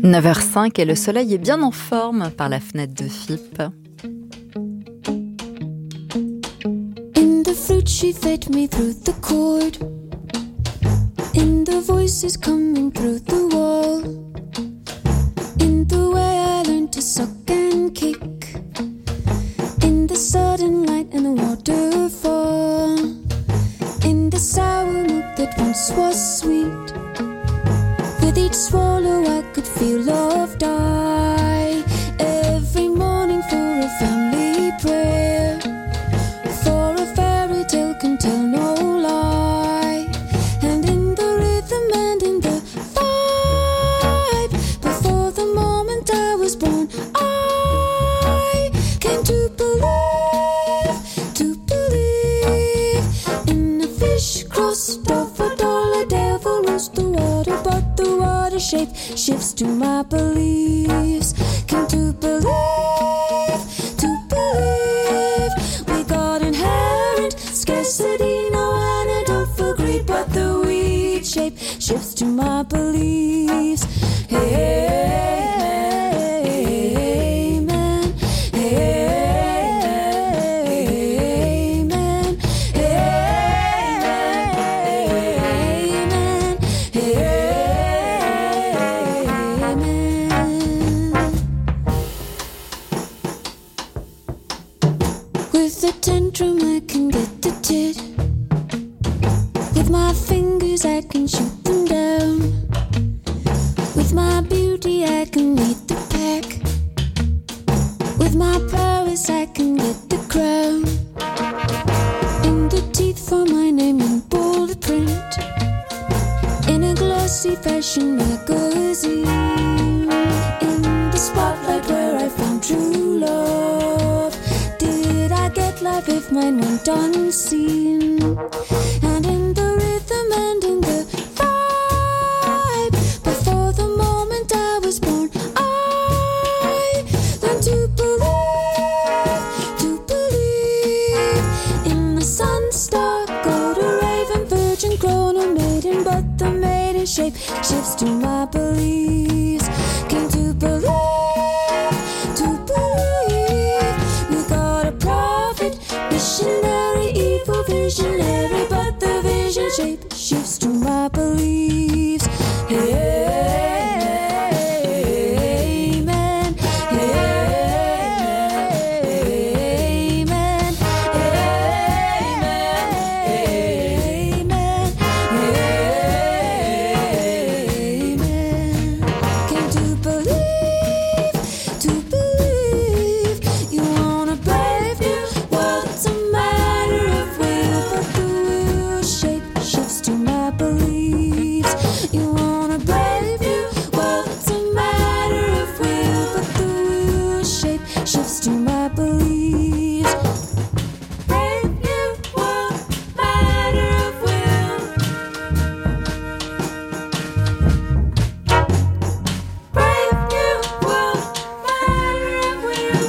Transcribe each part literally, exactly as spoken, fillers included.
neuf heures cinq et le soleil est bien en forme par la fenêtre de F I P. In the fruit she fed me through the cord. In the voices coming through the wall. In the way I learned to suck and kick. In the sudden light and the waterfall. In the sour milk that once was sweet. With each swallow I could feel love die. Every morning for a family prayer. For a fairy tale can tell no lie. And in the rhythm and in the vibe. Before the moment I was born I came to believe, to believe in a fish crossed off a dollar devil rose the water. But the water shape shifts to my beliefs. Came to believe, to believe we got inherent scarcity, no antidote for greed. But the weed shape shifts to my beliefs. Hey, amen. Amen. Amen. With a tantrum I can get the tit. With my fingers I can shoot them down. With my beauty I can lead the pack. With my prowess I can get the crown. In the teeth for my name in bold print. In a glossy fashion magazine. In the spotlight where I found true love. Did I get life if mine went unseen? And in the rhythm and in the vibe. Before the moment I was born I learned to believe, to believe in the sun, star, gold, a raven, virgin, grown, a maiden. But the maiden shape shifts to my beliefs. Came to believe, to believe we got a prophet, missionary, evil visionary. But the vision shape shifts to my beliefs. Amen. Amen. Amen. Amen. Came to believe, to believe you want a brave new world. It's a matter of will, but the will shape shifts to my beliefs. You want a brave new world. It's a matter of will, but the will shape shifts to my beliefs. Brave new world, matter of will. Brave new world, matter of will.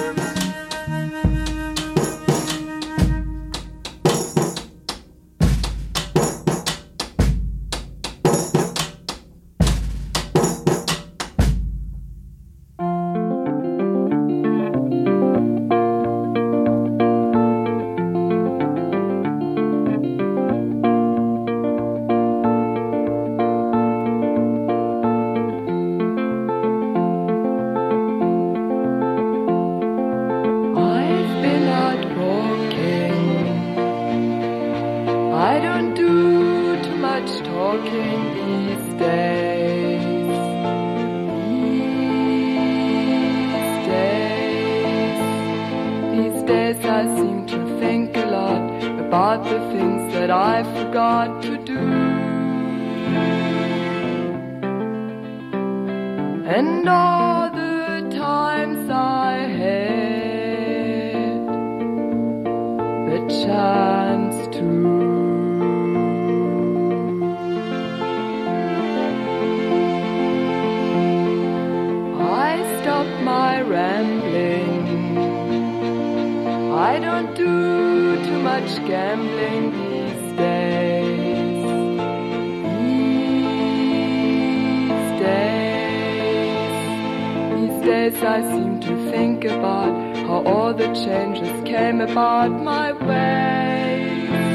I've been out walking. I don't do too much talking these days. These days. These days I seem to think a lot about the things that I forgot to do. And all the times I had the chance to. I stopped my rambling. I don't do too much gambling these days. These days. days I seem to think about how all the changes came about my way.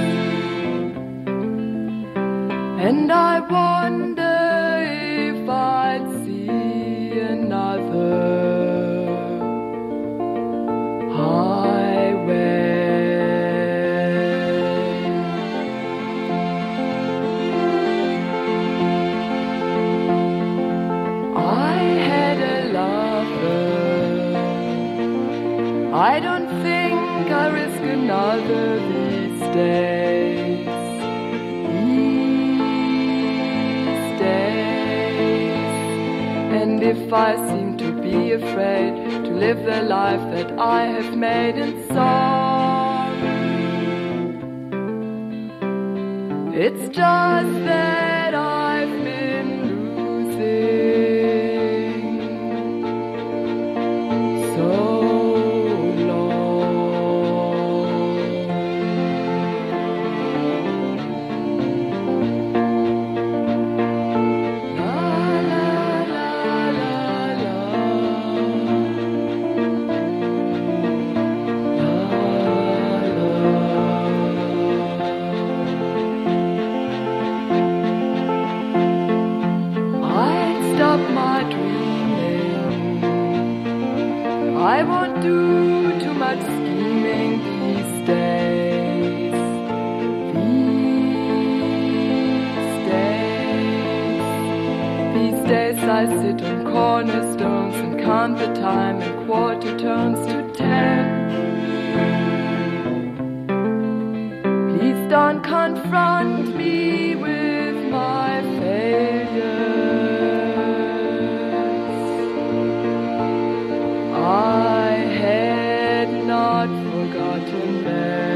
And I wonder if I'd see another highway. I had a lover. I don't think I risk another these days. These days. And if I seem to be afraid to live the life that I have made in sorrow, it's just that I've been losing so long. La la la la la. I'd stop my dreaming. I won't do too much scheming these days. These days. These days I sit on cornerstones and count the time in quarter turns to ten. Please don't confront me with my failures. I had not forgotten them.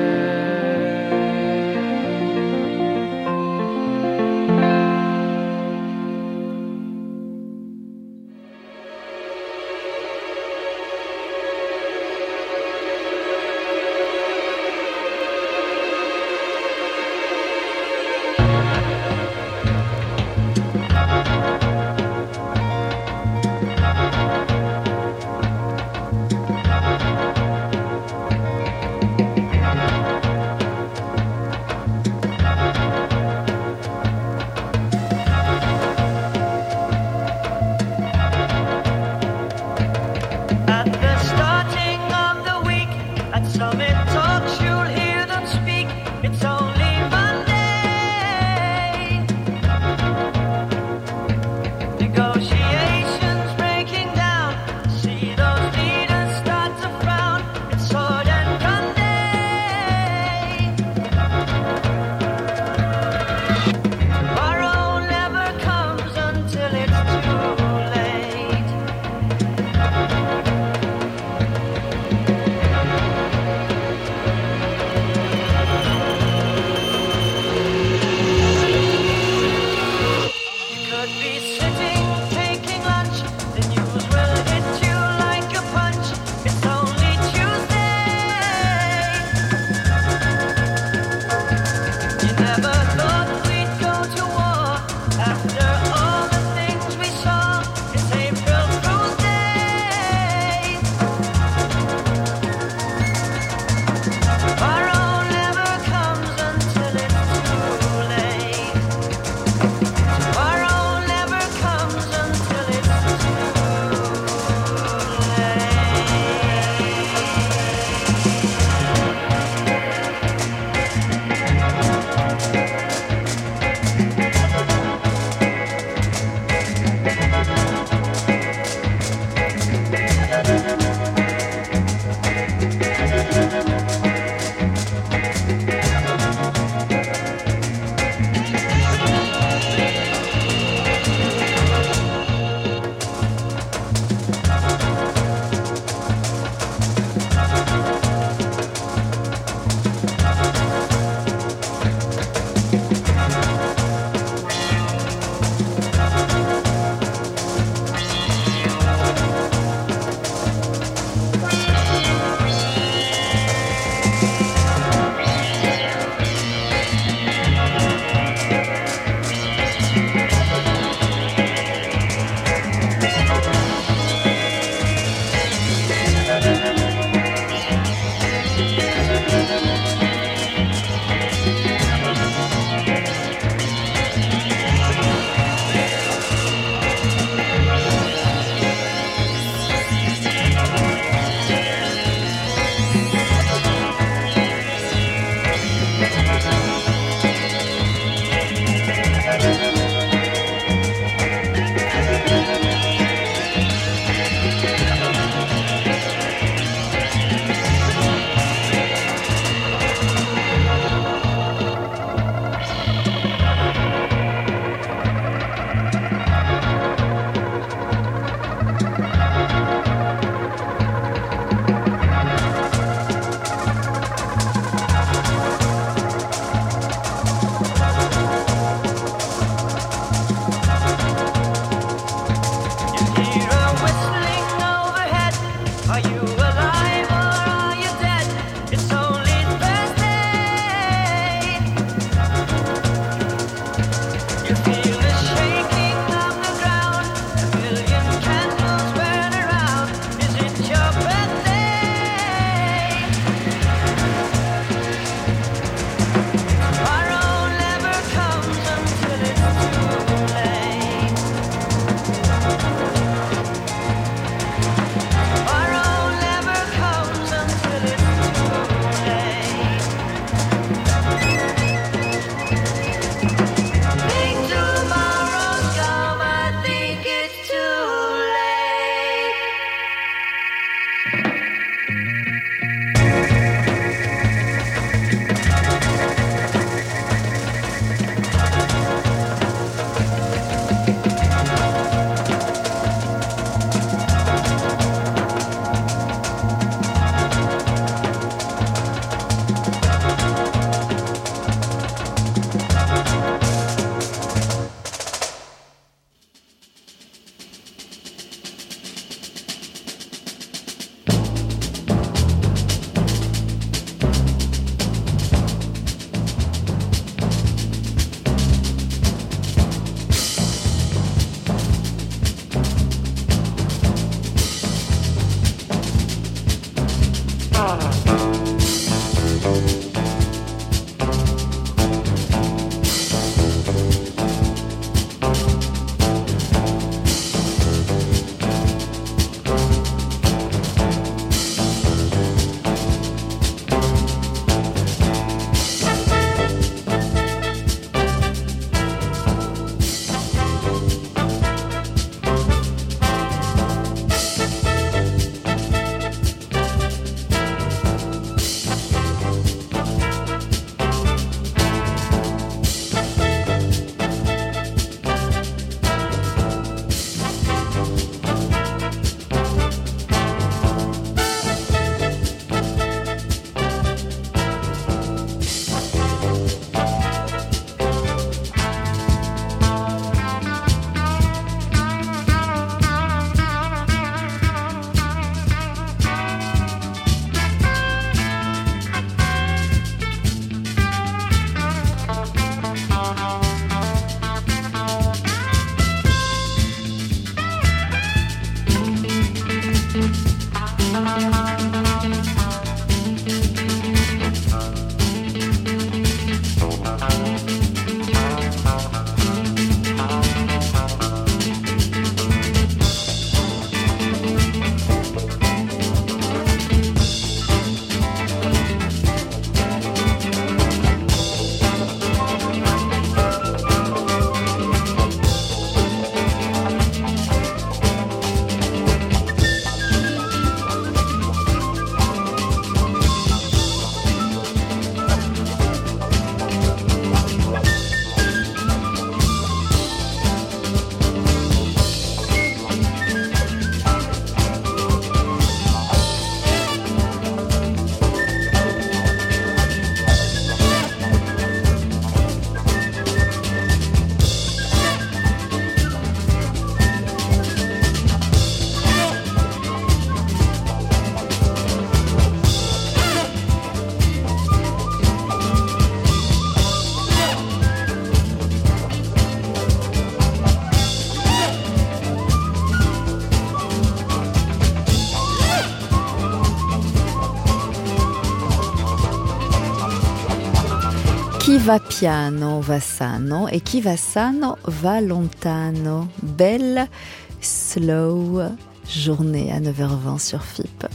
Chi va piano va sano e chi va sano va lontano. Belle, slow journée à neuf heures vingt sur F I P.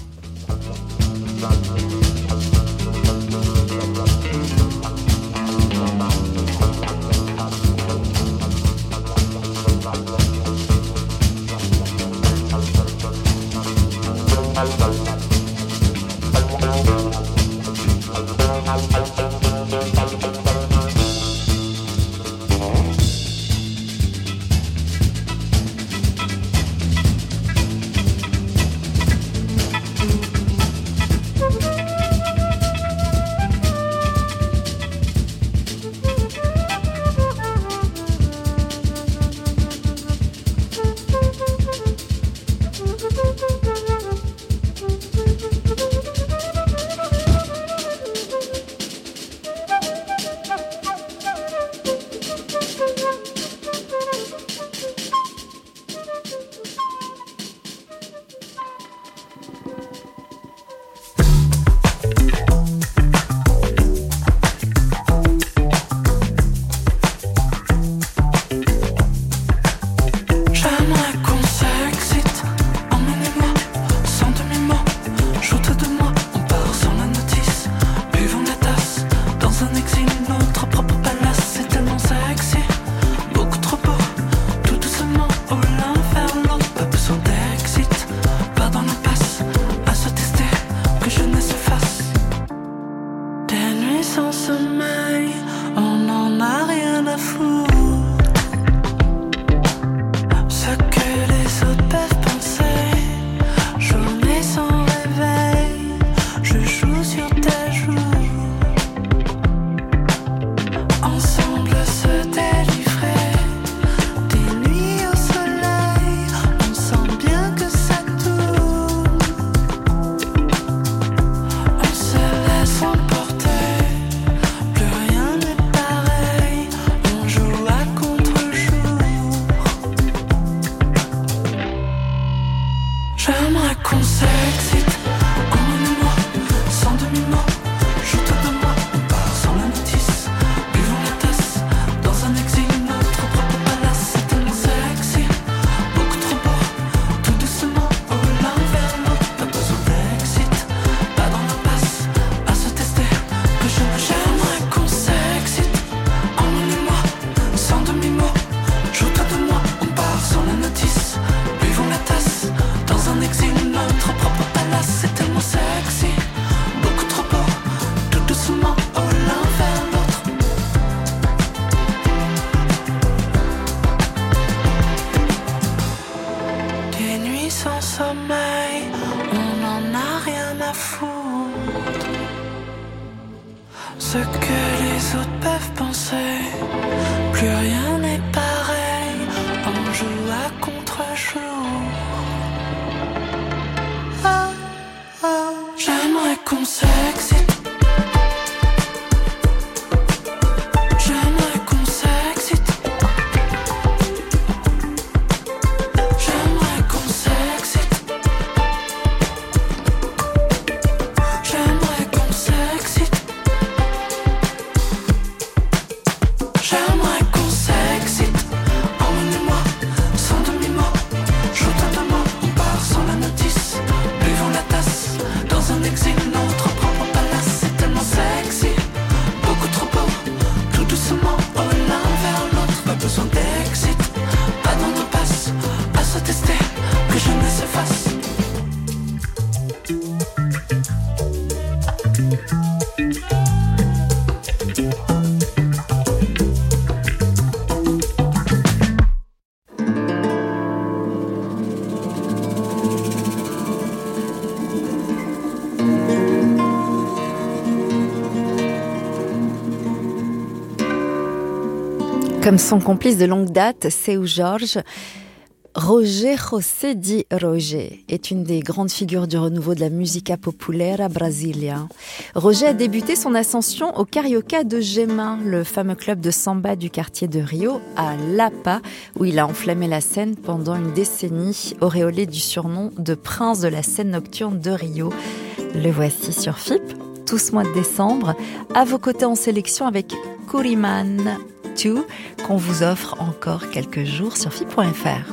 Ce que les autres peuvent penser, plus rien n'est pareil, on joue à contre-jour. Oh, oh, j'aimerais qu'on s'excite. Comme son complice de longue date, Seu Jorge, Roger José Di Roger est une des grandes figures du renouveau de la musica populaire brasilia. Roger a débuté son ascension au Carioca de Gema, le fameux club de samba du quartier de Rio, à Lapa, où il a enflammé la scène pendant une décennie, auréolé du surnom de prince de la scène nocturne de Rio. Le voici sur F I P, tout ce mois de décembre. À vos côtés en sélection avec Kuriman deux, qu'on vous offre encore quelques jours sur F I point F R.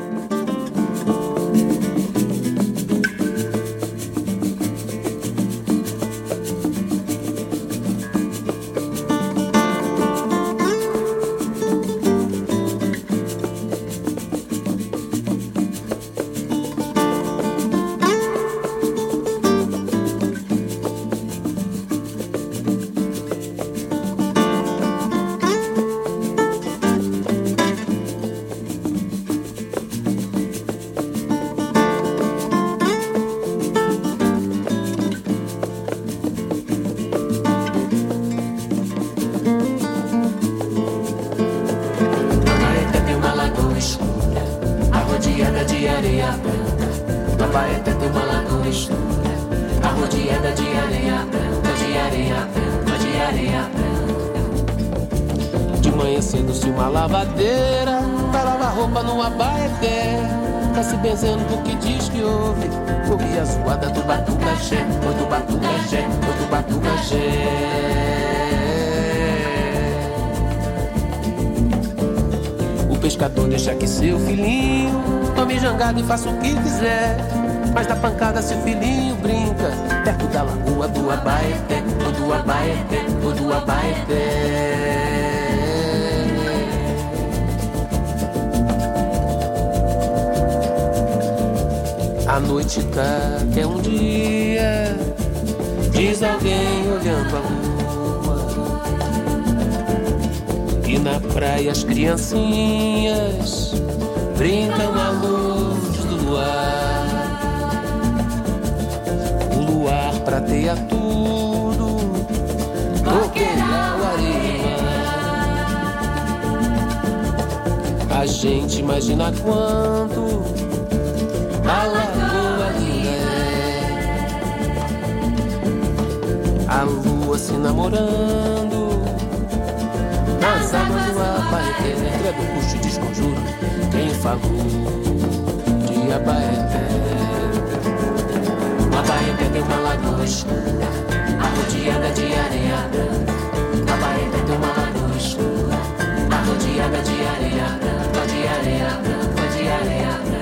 Pescador deixa que seu filhinho tome jangada e faça o que quiser, mas dá pancada se o filhinho brinca perto da lagoa do Abaeté, ou do Abaeté, ou do Abaeté. A noite tá que é um dia, diz alguém olhando a lua. E na praia as criancinhas brincam à luz do luar. O luar prateia tudo, toqueira o areia. A gente imagina quanto a lagoa linda é. A lua se namorando nas águas do Abaeté, entrega o custo e desconjuro quem falou de Abaeté. O Abaeté tem uma lagoa escura, arrodeada de areia branca. O Abaeté tem uma lagoa escura, arrodeada de areia branca, de areia branca, de areia branca.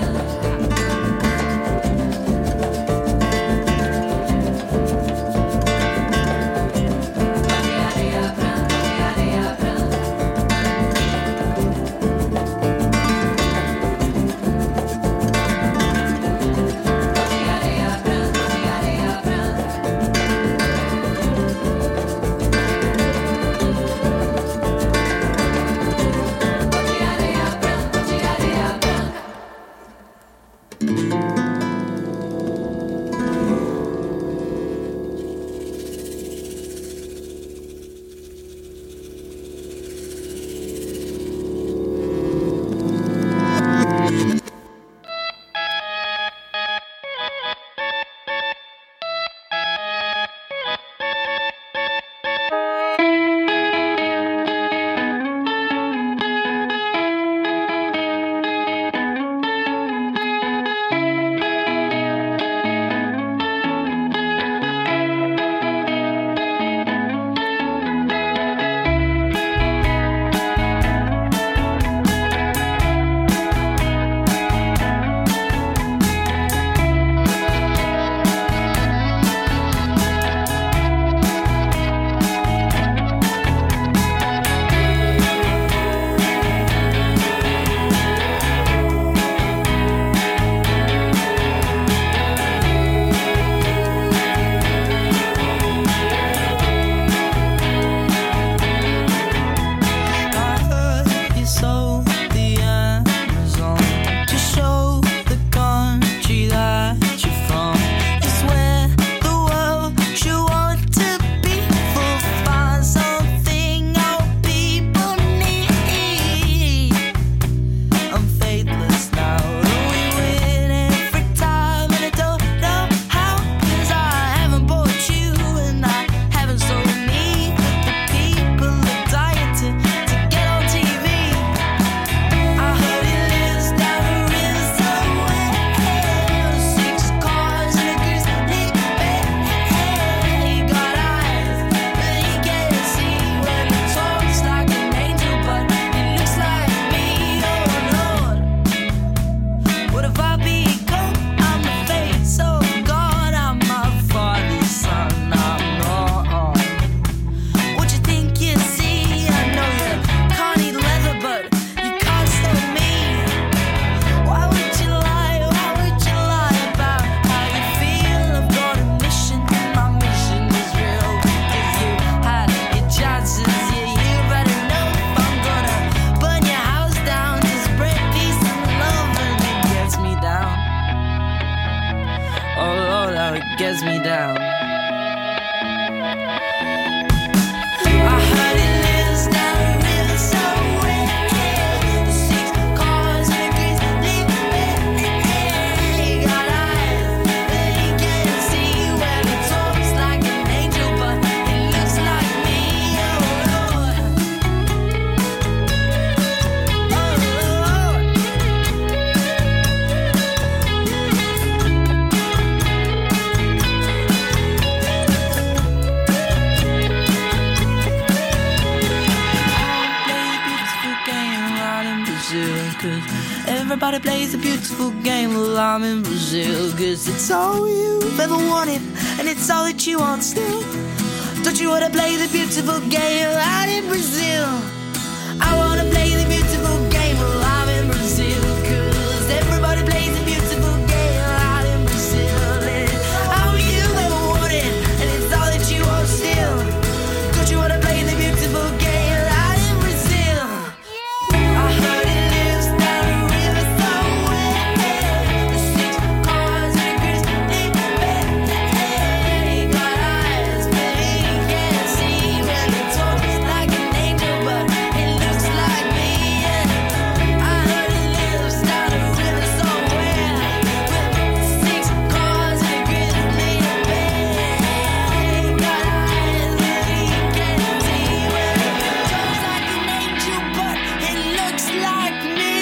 Cause everybody plays a beautiful game. Well, I'm in Brazil. Cause it's all you've ever wanted, and it's all that you want still. Don't you wanna play the beautiful game out in Brazil? I wanna play the beautiful game. Well, I'm in Brazil. Cause everybody plays the beautiful game out in Brazil. And it's all you've ever wanted, and it's all that you want still. Don't you wanna play the beautiful game out in Brazil? I heard it lives down a river somewhere. The six cars and Chris in the bed. He got eyes, but he can't see. Well, he talks like an angel, but he looks like me. I heard it lives down a river somewhere. With six cars and Chris in the bed. He got eyes, but he can't see. Well, he talks like an angel, but he looks like me.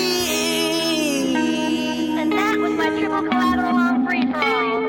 And that was my triple collateral on free for all.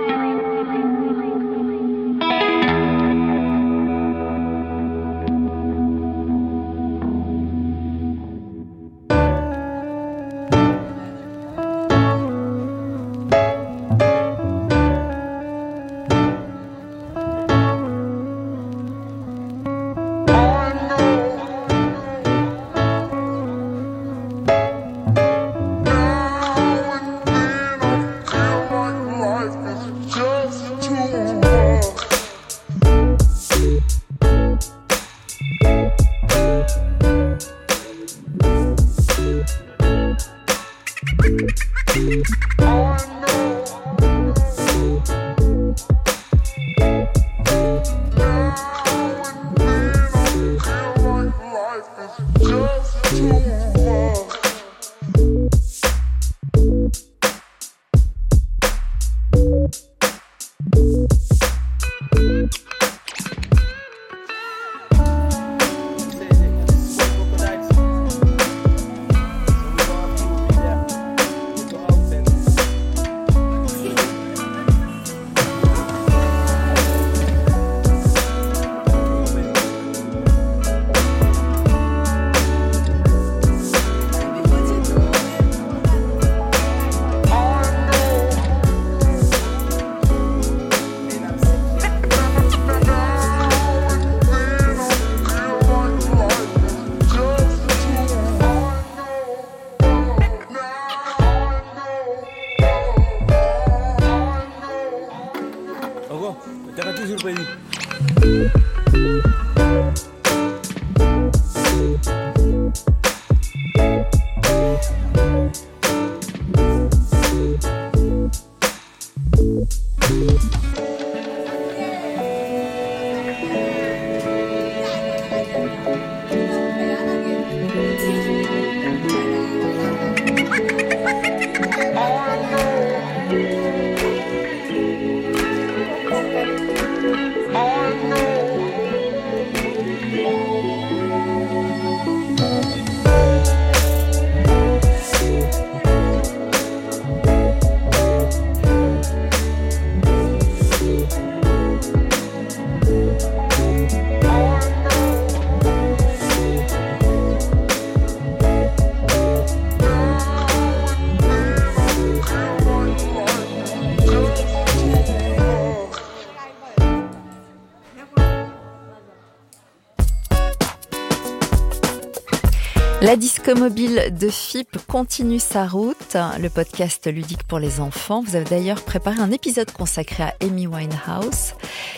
La disco mobile de F I P continue sa route, le podcast ludique pour les enfants. Vous avez d'ailleurs préparé un épisode consacré à Amy Winehouse.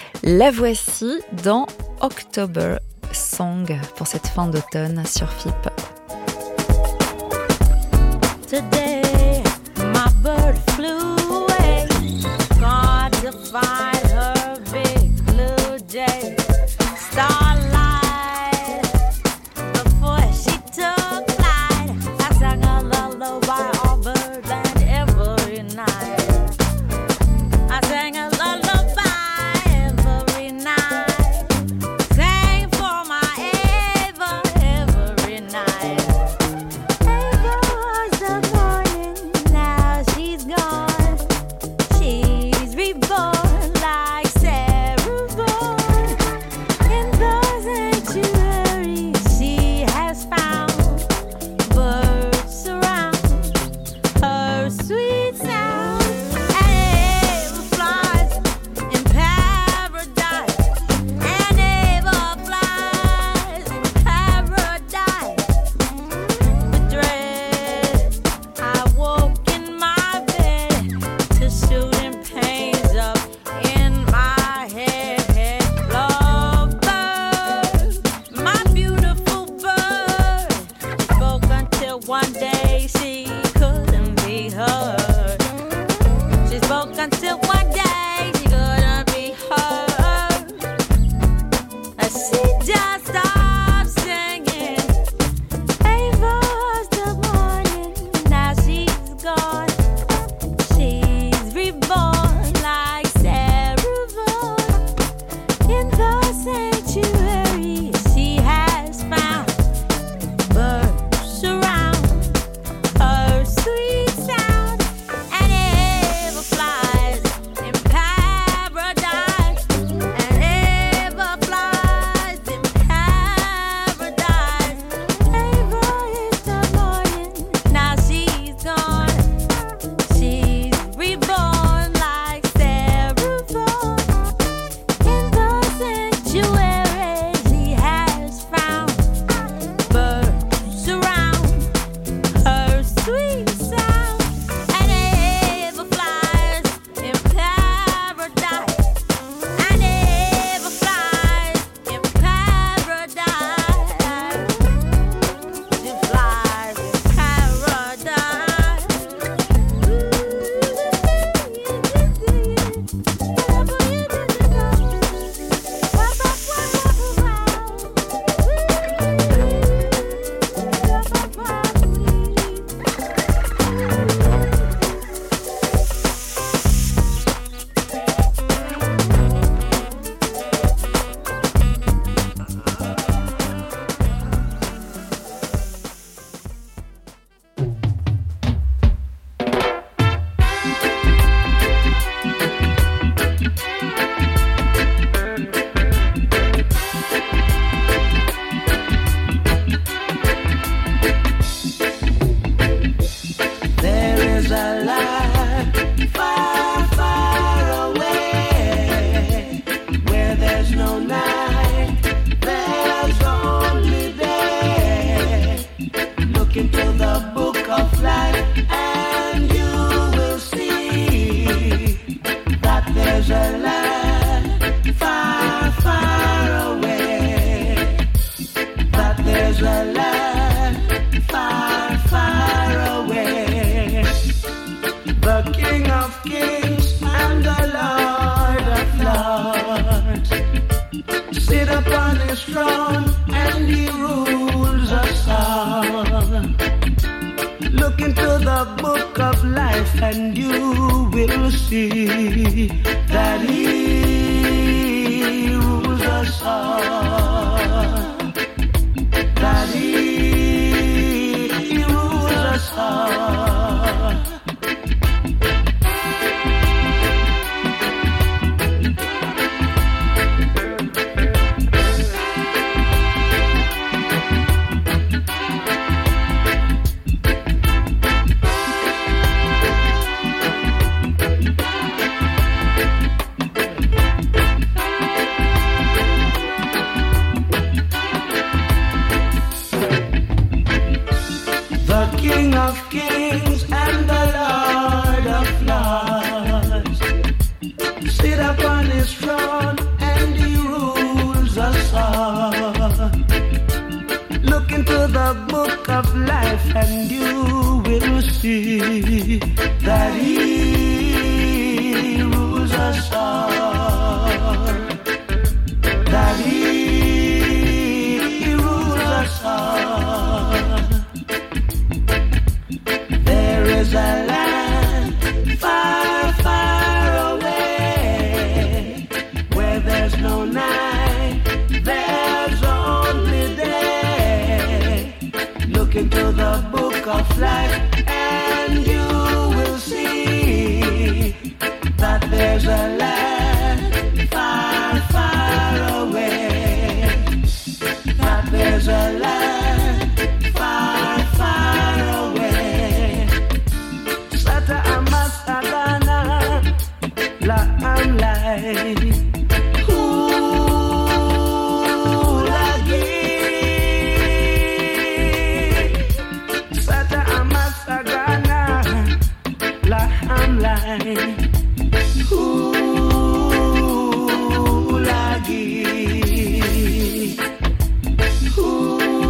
La voici dans October Song pour cette fin d'automne sur F I P. Today, my bird flew away, gone to find her big blue jay. Starlight, before she took flight, I sang a lullaby on birdland every night. I sang a lullaby every night, sang for my Eva every night. one day she couldn't be heard. She spoke until one day she couldn't be heard. She just stopped singing. Ava's the morning, now she's gone. She's reborn like Sarah Vaughan. In the sanctuary she has found birds surround her sweet sound, and ever flies in paradise, and ever flies in paradise. Ava is the morning, now she's gone. She's reborn like Sarah Vaughan. In the sanctuary she has found birds surround her sweet sound, and ever flies in paradise, and ever flies in paradise. She flies in There is a land far, far away, where there's no night, there's only day. Look into the book of life and you will see that there's a land far, far away, that there's a land far, far away. The King of Kings and the Lord of Lords sit upon his throne and he rules us all. Look into the book of life and you will see that he rules us all. That he, he rules us all. The King of Kings and the Lord of Lords sit upon his throne and he rules us all. Look into the book of life and you will see that he rules us all. That he, he rules us all. There is a land far, far away, where there's no night, there's only day. Look into the book of life and you will see that there's a land far, far away, that there's a land far, far away. Sata amasagana la amlai. Ooh, lagi. Sata amasagana la amlai. Ooh, lagi. Ooh.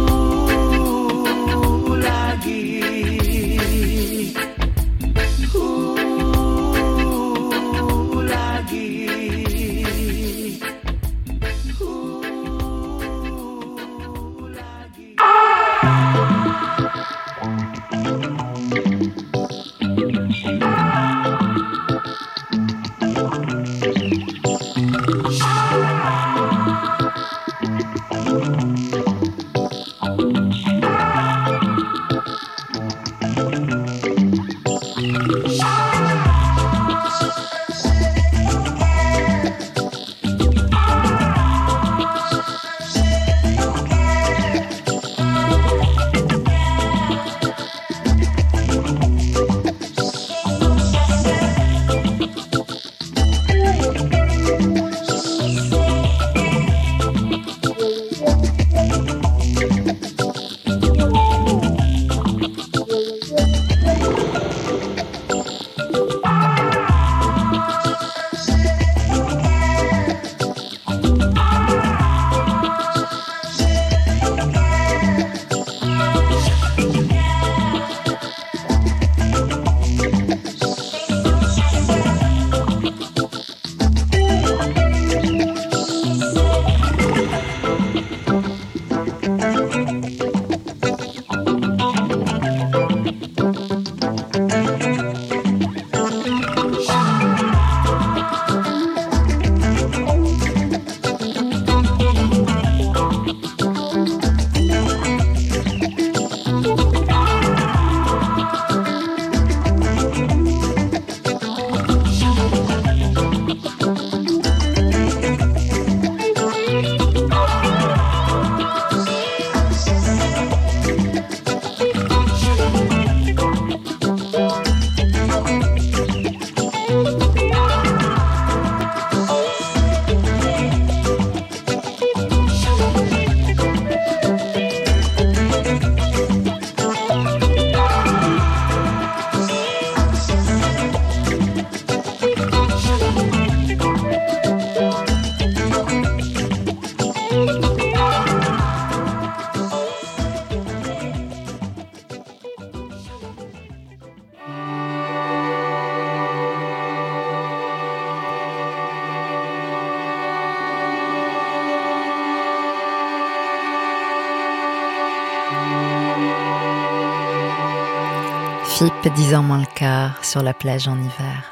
Philippe, dix ans moins le quart, sur la plage en hiver.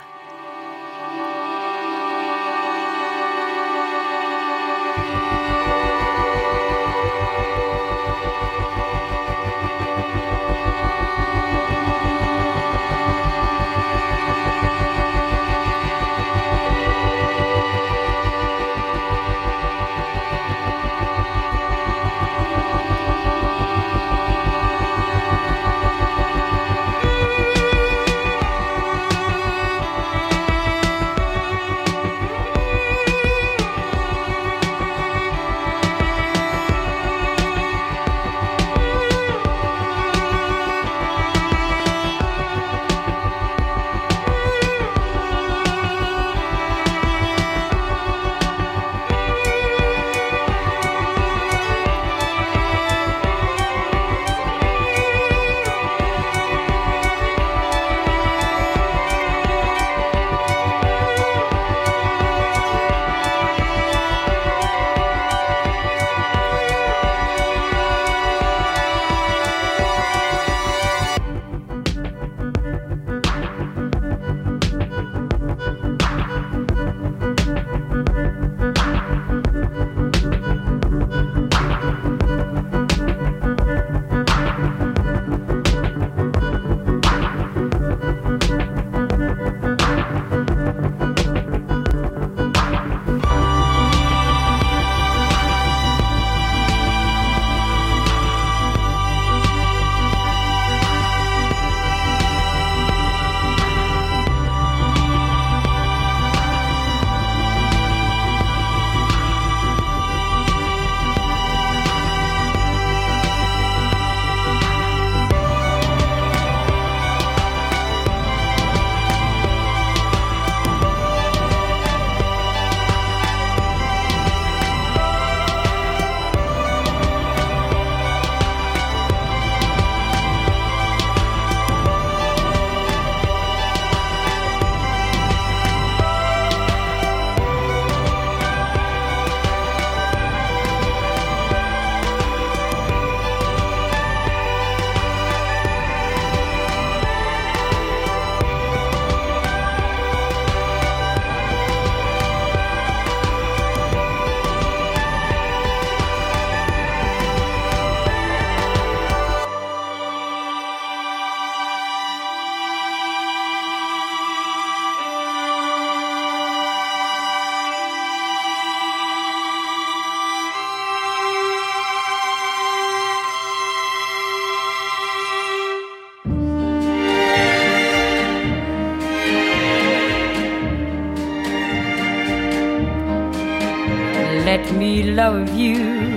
Let me love you.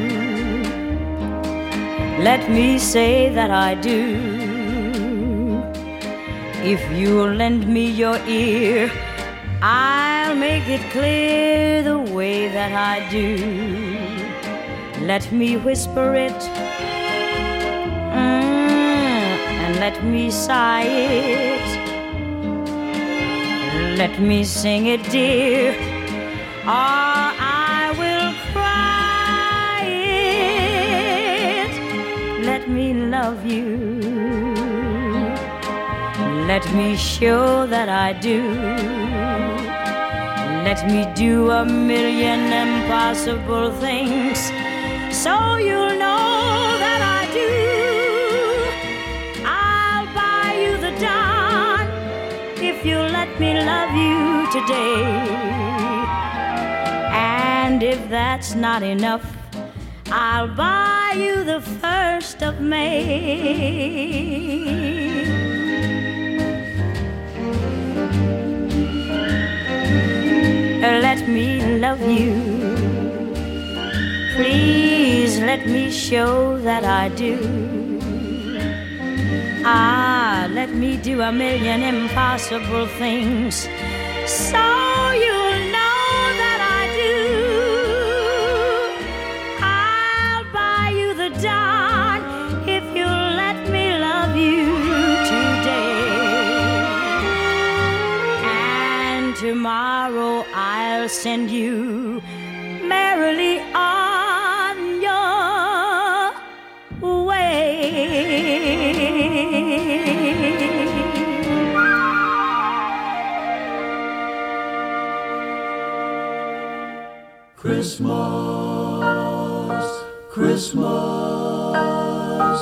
Let me say that I do. If you'll lend me your ear, I'll make it clear the way that I do. Let me whisper it, mm, and let me sigh it. Let me sing it, dear, or I will cry it. let me love you. Let me show that I do. Let me do a million impossible things, so you'll know that I do. I'll buy you the dawn if you let me love you today. And if that's not enough, I'll buy you the first of May. Let me love you. Please let me show that I do. Ah, let me do a million impossible things, so you'll know that I do. I'll buy you the dawn if you'll let me love you today. And tomorrow I'll send you merrily on your way. Christmas, Christmas,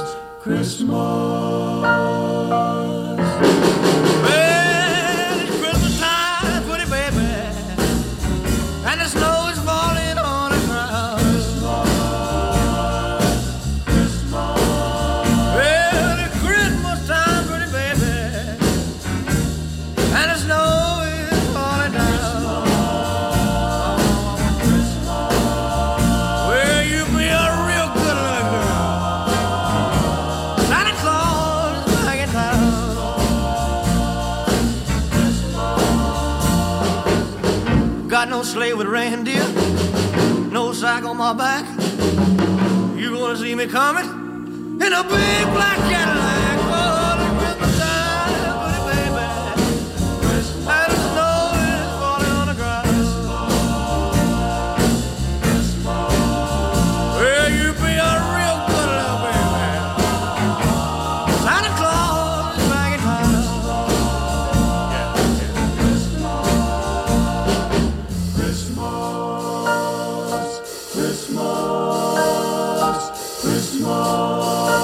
Christmas. Well, it's Christmas time, pretty baby, and the snow is falling on the ground. Christmas, Christmas. Well, it's Christmas time, pretty baby, and the snow is falling down. Well, you be a real good little girl. Santa Claus is back in town. Got no sleigh with reindeer, no sack on my back. You gonna see me coming in a big black Cadillac. Oh, the Christmas time, pretty baby, and the snow is falling on the ground. Well, you be a real good little baby. Santa Claus is back in town. Christmas, Christmas.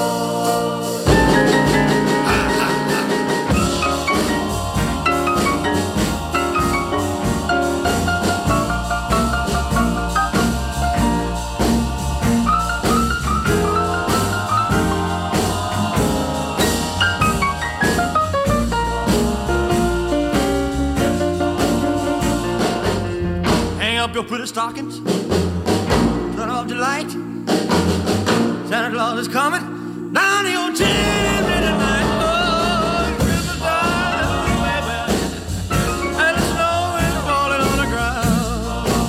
Hang up your pretty stockings, turn off the light. Santa Claus is coming down to your chimney tonight. Oh, it's Christmas time, baby, and the snow is falling on the ground.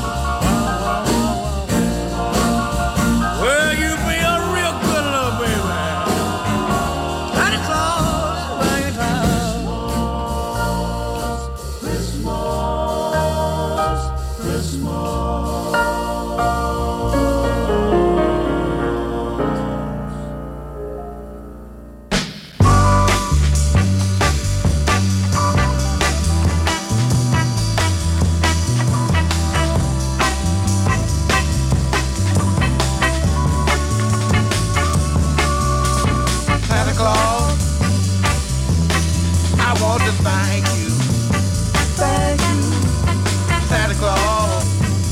Well, you be a real good little baby. Santa Claus is back in town. Christmas, Christmas. Santa Claus, I want to thank you. Thank you. Santa Claus,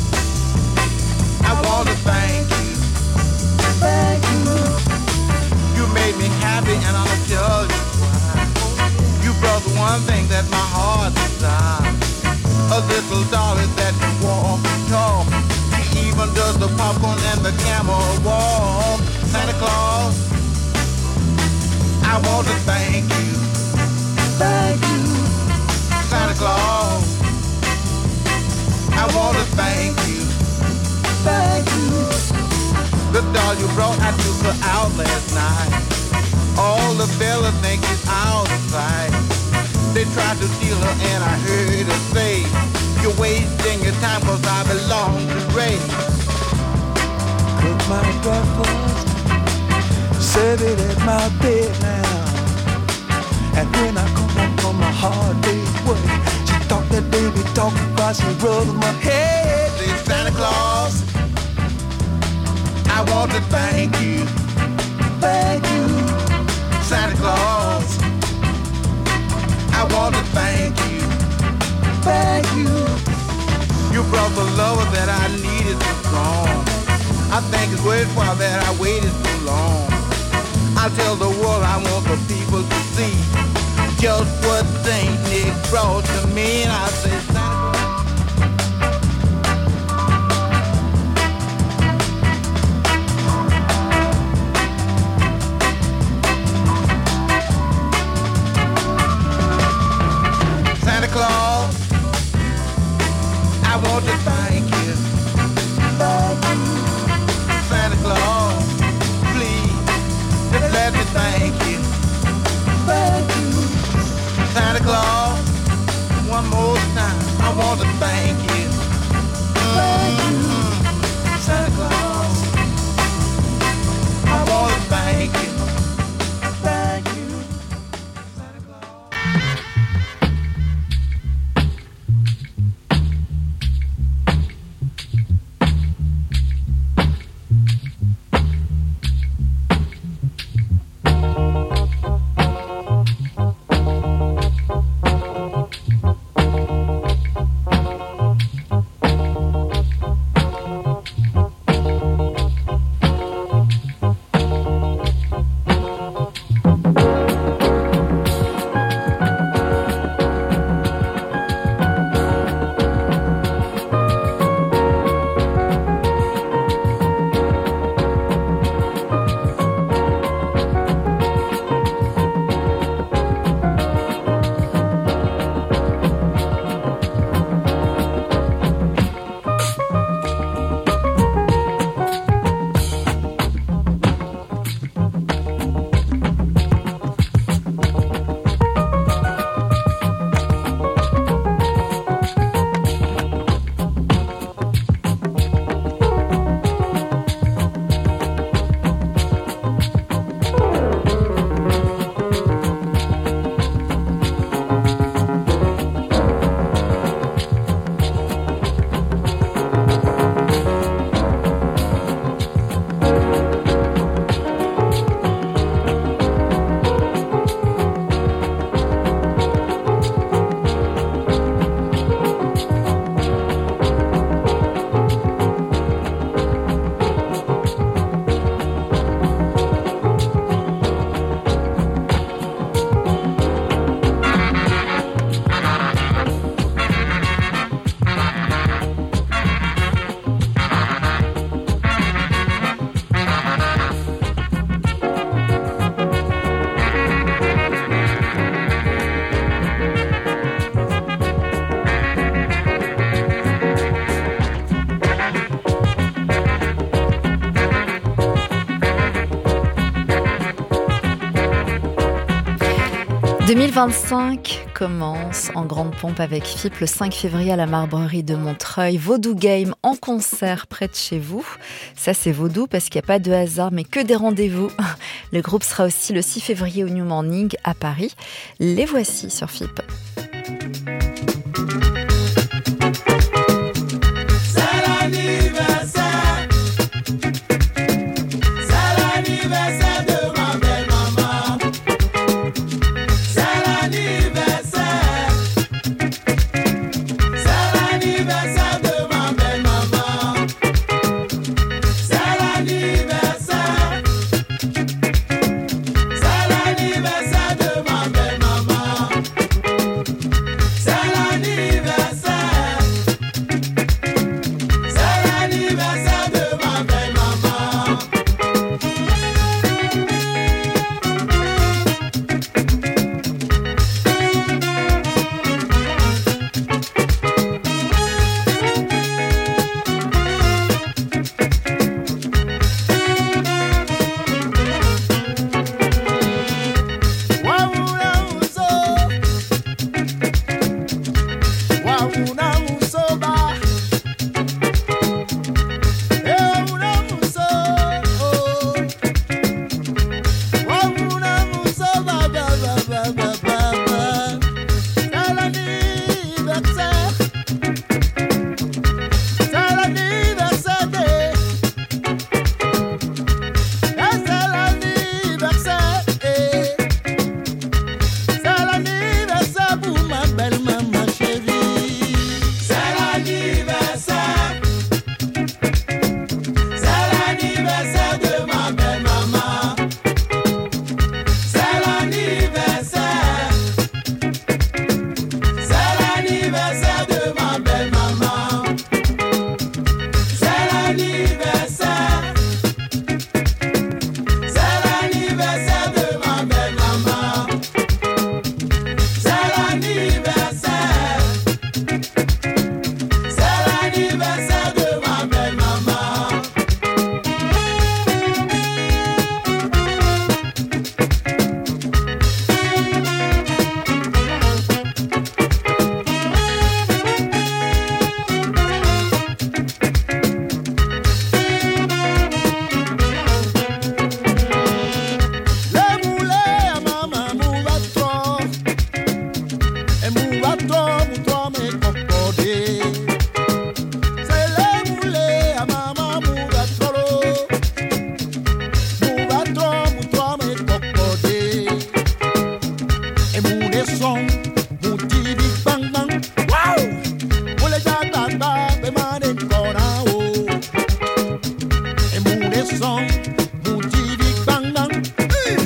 I want to thank you. Thank you. You made me happy and I'll tell you why. You brought the one thing that my heart desired. A little dolly that can walk and talk. She even does the popcorn and the camel walk. Santa Claus, I want to thank you. Thank you. Santa Claus, I want to thank you. Thank you. The doll you brought, I took her out last night. All the fellas think she's out of sight. They tried to steal her and I heard her say, you're wasting your time cause I belong to Ray. Cook my breakfast, serve it at my bed now. And when I come home from a hard day's work, she talk that baby talk while she rubs my head. Say, Santa Claus, I want to thank you, thank you, Santa Claus. I want to thank you, thank you. You brought the lover that I needed so long. I think it's worthwhile that I waited so long. I tell the world I want the people to see just what Saint Nick brought to me. And I say, Santa Claus, I want to thank you, thank you, Santa Claus, please, just let me thank you, thank you, Santa Claus, one more time, I want to thank you, thank you, Santa Claus, I want to thank you, thank you, Santa Claus. deux mille vingt-cinq commence en grande pompe avec F I P le cinq février à la Marbrerie de Montreuil. Vaudou Game en concert près de chez vous. Ça c'est Vaudou parce qu'il n'y a pas de hasard mais que des rendez-vous. Le groupe sera aussi le six février au New Morning à Paris. Les voici sur F I P.